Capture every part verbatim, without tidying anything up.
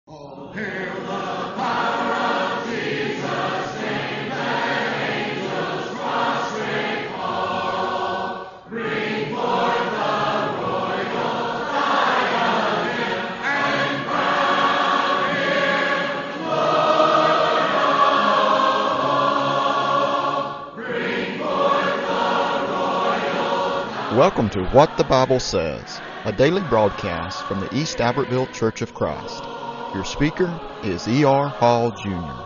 Oh, hail the power of Jesus' name, let angels prostrate fall. Bring forth the royal diadem and crown him Lord of all. Bring forth the royal diadem. Welcome to What the Bible Says, a daily broadcast from the East Albertville Church of Christ. Your speaker is E R Hall, Junior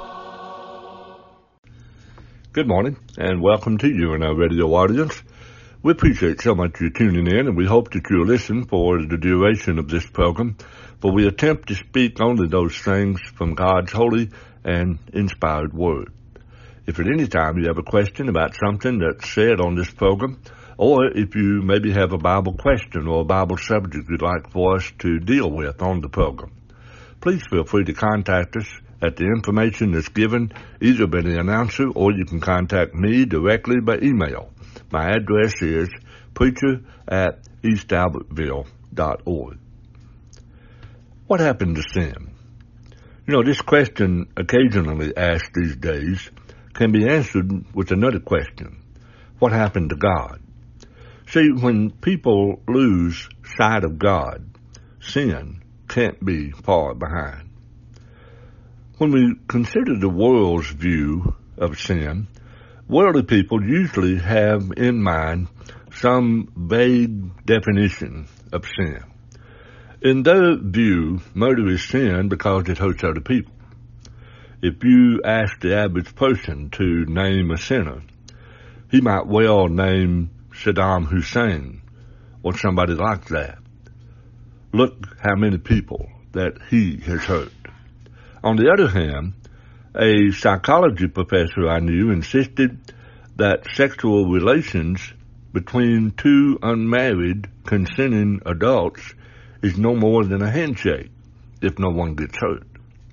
Good morning, and welcome to you and our radio audience. We appreciate so much you tuning in, and we hope that you'll listen for the duration of this program, for we attempt to speak only those things from God's holy and inspired Word. If at any time you have a question about something that's said on this program, or if you maybe have a Bible question or a Bible subject you'd like for us to deal with on the program, please feel free to contact us at the information that's given either by the announcer or you can contact me directly by email. My address is preacher at east albertville dot org. What happened to sin? You know, this question occasionally asked these days can be answered with another question. What happened to God? See, when people lose sight of God, sin can't be far behind. When we consider the world's view of sin, worldly people usually have in mind some vague definition of sin. In their view, murder is sin because it hurts other people. If you ask the average person to name a sinner, he might well name Saddam Hussein or somebody like that. Look how many people that he has hurt. On the other hand, a psychology professor I knew insisted that sexual relations between two unmarried, consenting adults is no more than a handshake if no one gets hurt.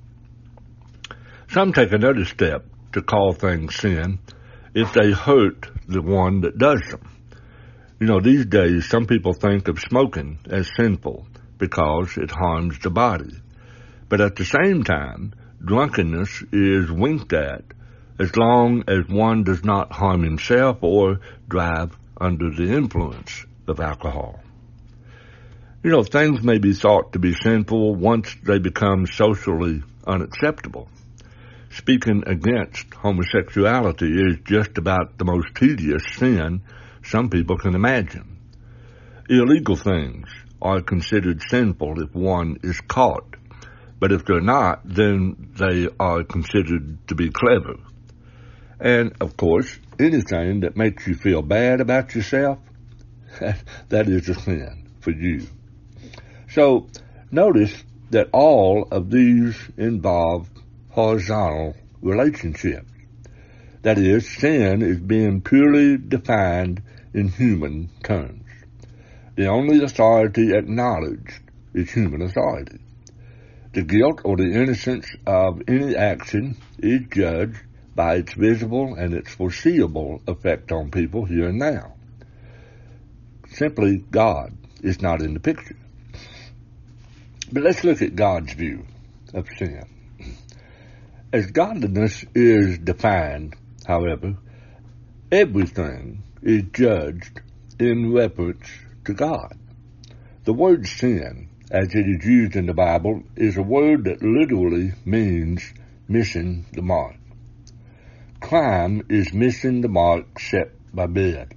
Some take another step to call things sin if they hurt the one that does them. You know, these days some people think of smoking as sinful because it harms the body. But at the same time, drunkenness is winked at as long as one does not harm himself or drive under the influence of alcohol. You know, things may be thought to be sinful once they become socially unacceptable. Speaking against homosexuality is just about the most tedious sin some people can imagine. Illegal things are considered sinful if one is caught, but if they're not, then they are considered to be clever. And, of course, anything that makes you feel bad about yourself, that is a sin for you. So, notice that all of these involve horizontal relationships. That is, sin is being purely defined in human terms. The only authority acknowledged is human authority. The guilt or the innocence of any action is judged by its visible and its foreseeable effect on people here and now. Simply, God is not in the picture. But let's look at God's view of sin. As godliness is defined, however, everything is judged in reference to God. The word sin, as it is used in the Bible, is a word that literally means missing the mark. Crime is missing the mark set by God.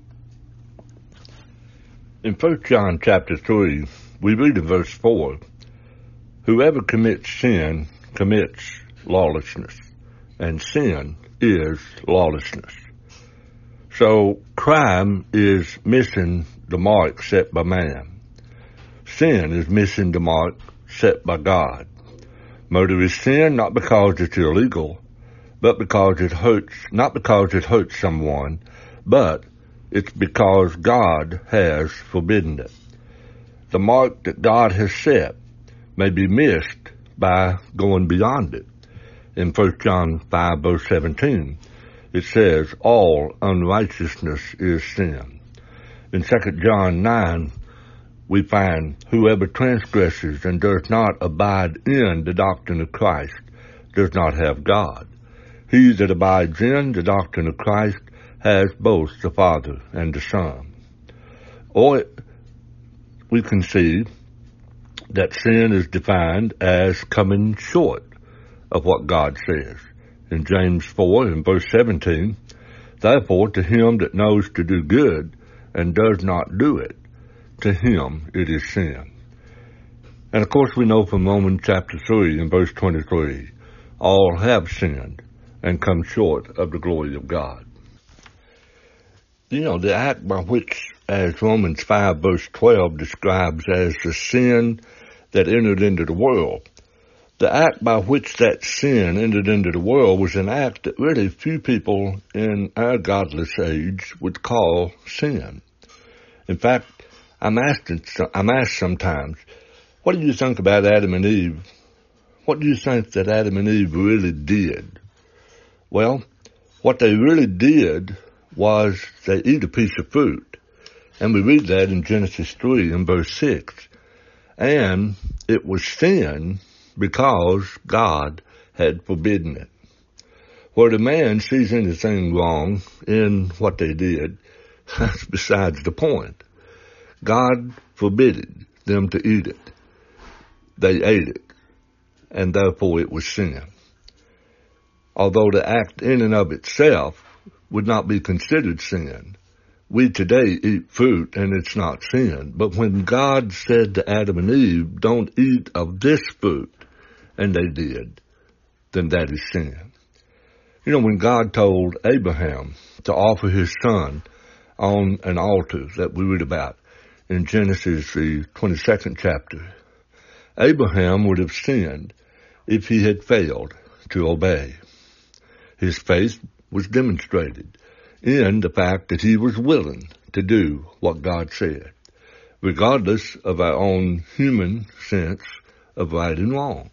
In First John chapter three, we read in verse four, whoever commits sin commits lawlessness, and sin is lawlessness. So crime is missing the mark set by man. Sin is missing the mark set by God. Murder is sin not because it's illegal, but because it hurts, not because it hurts someone, but it's because God has forbidden it. The mark that God has set may be missed by going beyond it. In First John five, verse seventeen, it says, all unrighteousness is sin. In Second John nine, we find whoever transgresses and does not abide in the doctrine of Christ does not have God. He that abides in the doctrine of Christ has both the Father and the Son. Or we can see that sin is defined as coming short of what God says. In James four, in verse seventeen, therefore to him that knows to do good and does not do it, to him it is sin. And of course we know from Romans chapter three in verse twenty-three, all have sinned and come short of the glory of God. You know, the act by which, as Romans five verse twelve describes as the sin that entered into the world, the act by which that sin entered into the world was an act that really few people in our godless age would call sin. In fact, I'm asked, I'm asked sometimes, what do you think about Adam and Eve? What do you think that Adam and Eve really did? Well, what they really did was they eat a piece of fruit. And we read that in Genesis three and verse six. And it was sin because God had forbidden it. Where the man sees anything wrong in what they did, that's besides the point. God forbid them to eat it. They ate it, and therefore it was sin. Although the act in and of itself would not be considered sin, we today eat fruit and it's not sin. But when God said to Adam and Eve, don't eat of this fruit, and they did, then that is sin. You know, when God told Abraham to offer his son on an altar that we read about in Genesis, the twenty-second chapter, Abraham would have sinned if he had failed to obey. His faith was demonstrated in the fact that he was willing to do what God said, regardless of our own human sense of right and wrong.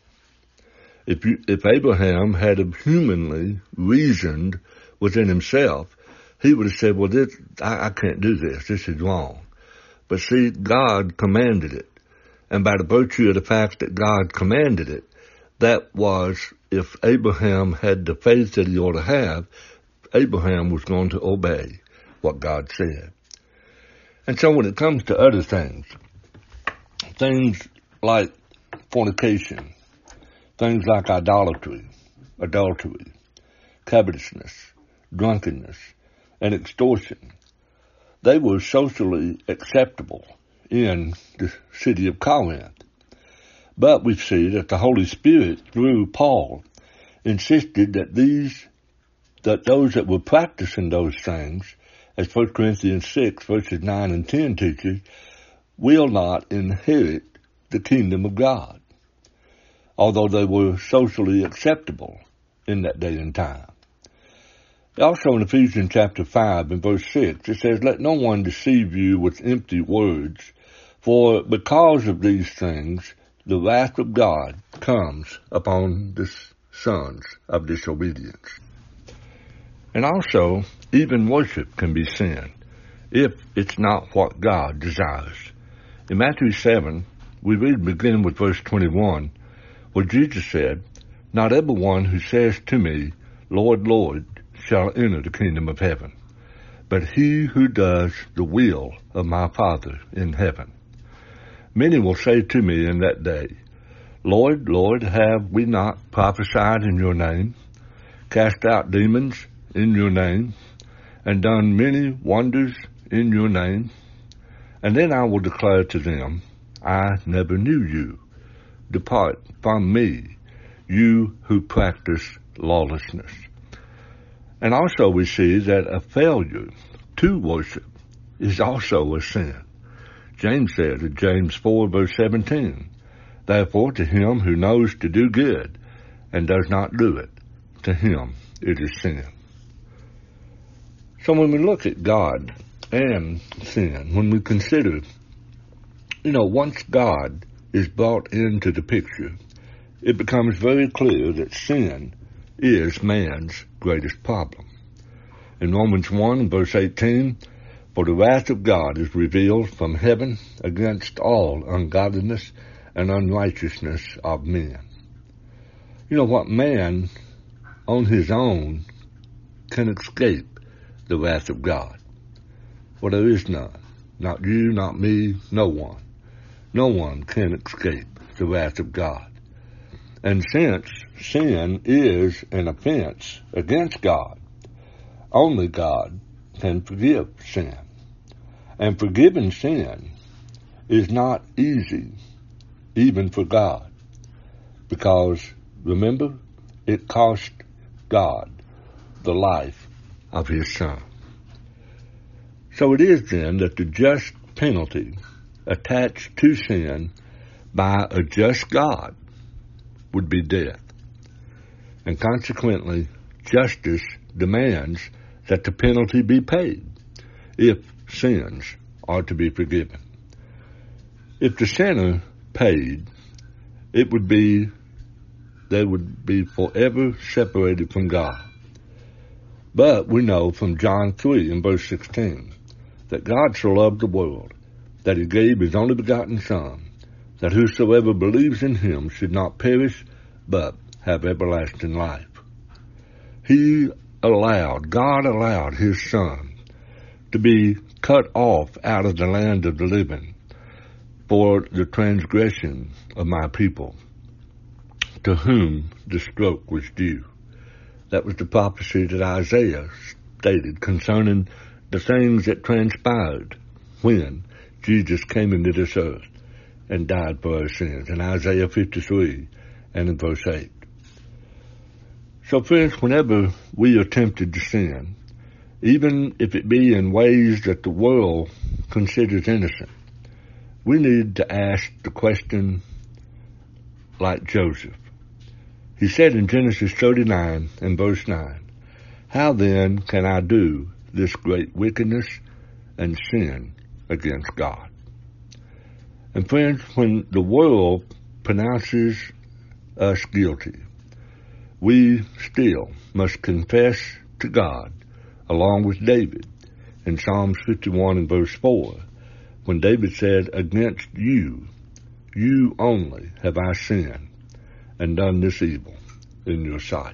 If you, if Abraham had humanly reasoned within himself, he would have said, well, this, I, I can't do this. This is wrong. But see, God commanded it. And by the virtue of the fact that God commanded it, that was, if Abraham had the faith that he ought to have, Abraham was going to obey what God said. And so when it comes to other things, things like fornication, things like idolatry, adultery, covetousness, drunkenness, and extortion, they were socially acceptable in the city of Corinth. But we see that the Holy Spirit, through Paul, insisted that these, that those that were practicing those things, as First Corinthians six, verses nine and ten teaches, will not inherit the kingdom of God, although they were socially acceptable in that day and time. Also in Ephesians chapter five and verse six, it says, let no one deceive you with empty words, for because of these things, the wrath of God comes upon the sons of disobedience. And also, even worship can be sin if it's not what God desires. In Matthew seven, we read beginning with verse twenty-one, where Jesus said, not everyone who says to me, Lord, Lord, shall enter the kingdom of heaven, but he who does the will of my Father in heaven. Many will say to me in that day, Lord, Lord, have we not prophesied in your name, cast out demons in your name, and done many wonders in your name? And then I will declare to them, I never knew you. Depart from me, you who practice lawlessness. And also we see that a failure to worship is also a sin. James said in James four, verse seventeen, therefore to him who knows to do good and does not do it, to him it is sin. So when we look at God and sin, when we consider, you know, once God is brought into the picture, it becomes very clear that sin is man's greatest problem. In Romans one, verse eighteen, For the wrath of God is revealed from heaven against all ungodliness and unrighteousness of men. You know what? Man on his own can escape the wrath of God. For there is none. Not you, not me, no one. No one can escape the wrath of God. And since sin is an offense against God, only God can forgive sin. And forgiving sin is not easy, even for God. Because, remember, it cost God the life of his Son. So it is then that the just penalty attached to sin by a just God would be death. And consequently, justice demands that the penalty be paid if sins are to be forgiven. If the sinner paid, it would be, they would be forever separated from God. But we know from John three and verse sixteen that God so loved the world that he gave his only begotten Son, that whosoever believes in him should not perish, but have everlasting life. He allowed, God allowed his Son to be cut off out of the land of the living for the transgression of my people, to whom the stroke was due. That was the prophecy that Isaiah stated concerning the things that transpired when Jesus came into this earth and died for our sins, in Isaiah fifty-three and in verse eight. So friends, whenever we are tempted to sin, even if it be in ways that the world considers innocent, we need to ask the question like Joseph. He said in Genesis thirty-nine and verse nine, "How then can I do this great wickedness and sin against God?" And friends, when the world pronounces us guilty, we still must confess to God, along with David in Psalms fifty-one and verse four, when David said, "Against you, you only have I sinned and done this evil in your sight."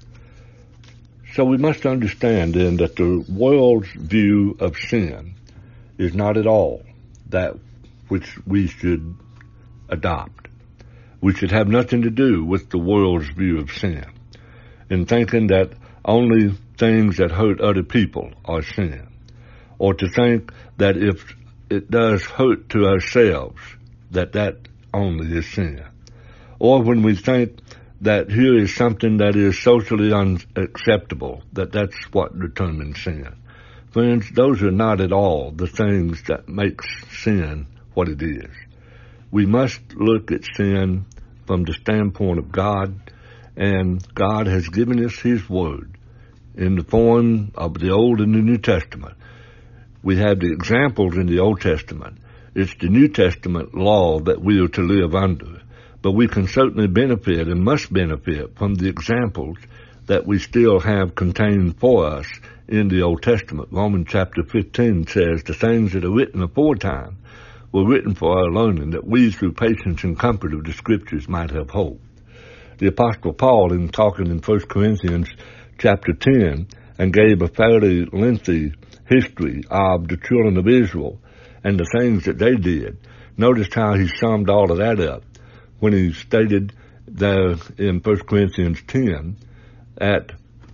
So we must understand then that the world's view of sin is not at all that which we should adopt. We should have nothing to do with the world's view of sin, in thinking that only things that hurt other people are sin, or to think that if it does hurt to ourselves, that that only is sin. Or when we think that here is something that is socially unacceptable, that that's what determines sin. Friends, those are not at all the things that makes sin what it is. We must look at sin from the standpoint of God, and God has given us his word in the form of the Old and the New Testament. We have the examples in the Old Testament. It's the New Testament law that we are to live under. But we can certainly benefit and must benefit from the examples that we still have contained for us in the Old Testament. Romans chapter fifteen says, "The things that are written aforetime were written for our learning, that we through patience and comfort of the Scriptures might have hope." The Apostle Paul, in talking in First Corinthians chapter ten, and gave a fairly lengthy history of the children of Israel and the things that they did. Notice how he summed all of that up when he stated there in First Corinthians ten at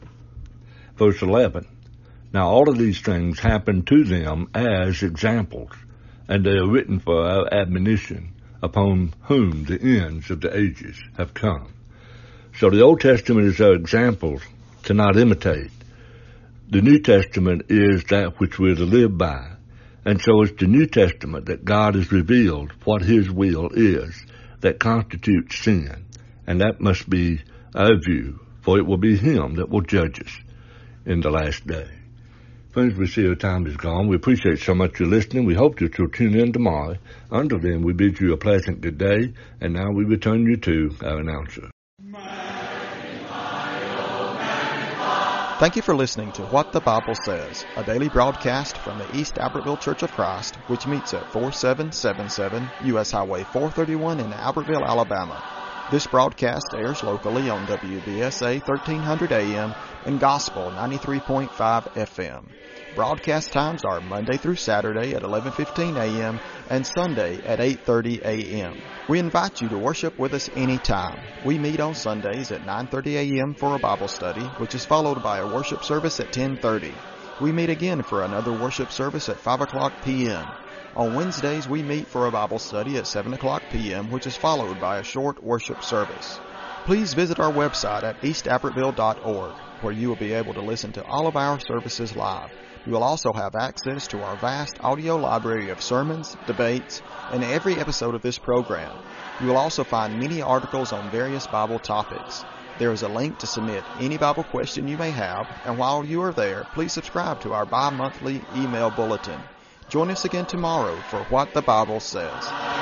verse eleven. Now all of these things happened to them as examples, and they are written for our admonition, upon whom the ends of the ages have come. So the Old Testament is our examples to not imitate. The New Testament is that which we're to live by. And so it's the New Testament that God has revealed what his will is that constitutes sin. And that must be our view, for it will be him that will judge us in the last day. Friends, we see our time is gone. We appreciate so much your listening. We hope that you'll tune in tomorrow. Until then, we bid you a pleasant good day. And now we return you to our announcer. Thank you for listening to What the Bible Says, a daily broadcast from the East Albertville Church of Christ, which meets at forty-seven seventy-seven U S Highway four thirty-one in Albertville, Alabama. This broadcast airs locally on W B S A thirteen hundred A M and Gospel ninety-three point five F M. Broadcast times are Monday through Saturday at eleven fifteen A M and Sunday at eight thirty A M. We invite you to worship with us anytime. We meet on Sundays at nine thirty A M for a Bible study, which is followed by a worship service at ten thirty. We meet again for another worship service at five o'clock P M. On Wednesdays, we meet for a Bible study at seven o'clock P M, which is followed by a short worship service. Please visit our website at east albertville dot org, where you will be able to listen to all of our services live. You will also have access to our vast audio library of sermons, debates, and every episode of this program. You will also find many articles on various Bible topics. There is a link to submit any Bible question you may have, and while you are there, please subscribe to our bi-monthly email bulletin. Join us again tomorrow for What the Bible Says.